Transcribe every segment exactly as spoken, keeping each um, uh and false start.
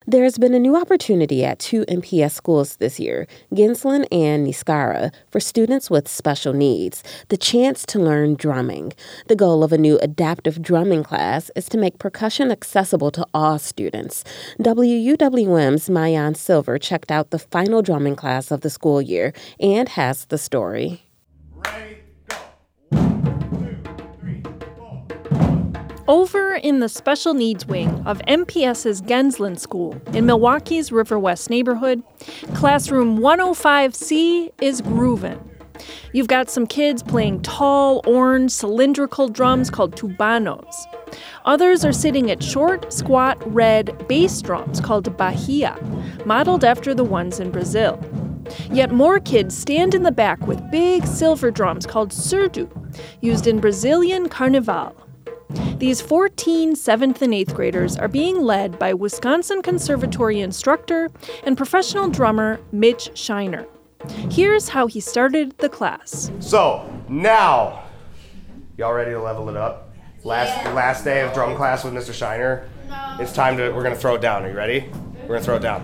There's been a new opportunity at two M P S schools this year, Genslen and Niskara, for students with special needs, the chance to learn drumming. The goal of a new adaptive drumming class is to make percussion accessible to all students. W U W M's Mayan Silver checked out the final drumming class of the school year and has the story. Ready, go. One, two, three, four. Over in the special needs wing of M P S's Genslen School in Milwaukee's River West neighborhood, classroom one oh five C is groovin'. You've got some kids playing tall, orange, cylindrical drums called tubanos. Others are sitting at short, squat, red bass drums called bahia, modeled after the ones in Brazil. Yet more kids stand in the back with big silver drums called surdo, used in Brazilian carnival. These fourteen seventh and eighth graders are being led by Wisconsin Conservatory instructor and professional drummer Mitch Shiner. Here's how he started the class. So, now, y'all ready to level it up? Last Yeah. last day of drum class with Mister Shiner. No. It's time to, we're gonna throw it down. Are you ready? We're gonna throw it down.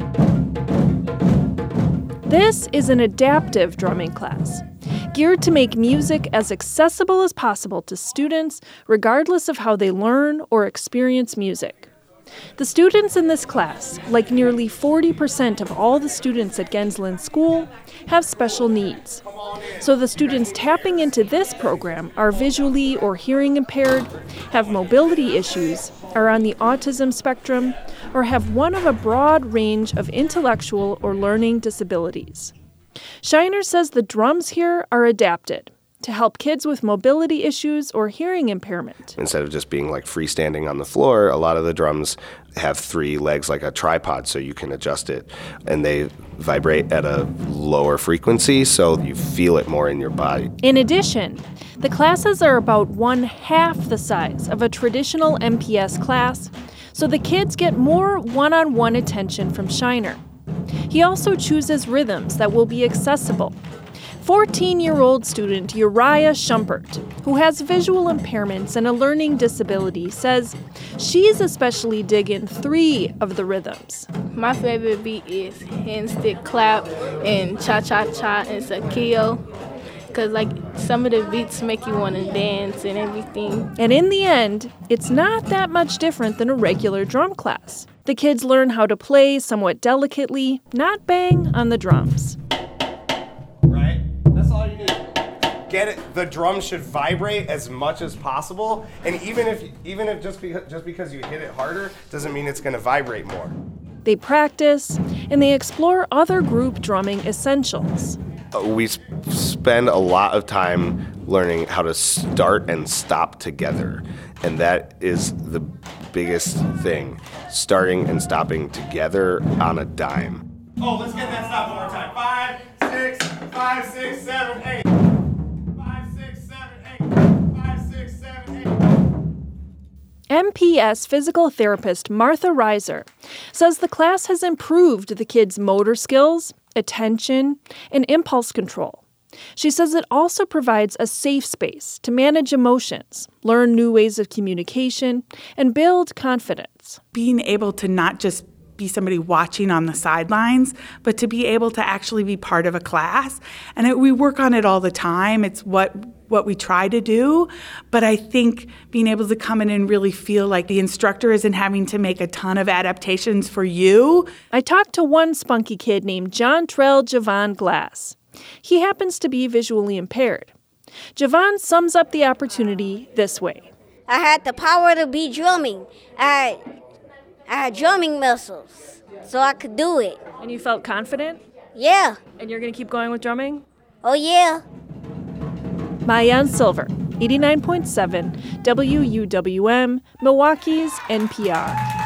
This is an adaptive drumming class, geared to make music as accessible as possible to students, regardless of how they learn or experience music. The students in this class, like nearly forty percent of all the students at Genslen School, have special needs. So the students tapping into this program are visually or hearing impaired, have mobility issues, are on the autism spectrum, or have one of a broad range of intellectual or learning disabilities. Shiner says the drums here are adapted to help kids with mobility issues or hearing impairment. Instead of just being like freestanding on the floor, a lot of the drums have three legs like a tripod so you can adjust it. And they vibrate at a lower frequency so you feel it more in your body. In addition, the classes are about one half the size of a traditional M P S class, so the kids get more one-on-one attention from Shiner. He also chooses rhythms that will be accessible. fourteen-year-old student Uriah Schumpert, who has visual impairments and a learning disability, says she's especially digging three of the rhythms. My favorite beat is handstick clap and cha-cha-cha and sakio, because like some of the beats make you want to dance and everything. And in the end, it's not that much different than a regular drum class. The kids learn how to play somewhat delicately, not bang on the drums. Right? That's all you need. Get it? The drum should vibrate as much as possible, and even if even if just because just because you hit it harder doesn't mean it's going to vibrate more. They practice, and they explore other group drumming essentials. Uh, we sp- spend a lot of time learning how to start and stop together, and that is the biggest thing, starting and stopping together on a dime. Oh, let's get that stop one more time. Five, six, five, six, seven, eight. Five, six, seven, eight. Five, six, seven, eight. M P S physical therapist Martha Reiser says the class has improved the kids' motor skills, attention, and impulse control. She says it also provides a safe space to manage emotions, learn new ways of communication, and build confidence. Being able to not just be somebody watching on the sidelines, but to be able to actually be part of a class. And it, we work on it all the time. It's what what we try to do. But I think being able to come in and really feel like the instructor isn't having to make a ton of adaptations for you. I talked to one spunky kid named John Trell Javon Glass. He happens to be visually impaired. Javon sums up the opportunity this way. I had the power to be drumming. I, I had drumming muscles, so I could do it. And you felt confident? Yeah. And you're going to keep going with drumming? Oh, yeah. Mayan Silver, eighty-nine point seven W U W M, Milwaukee's N P R.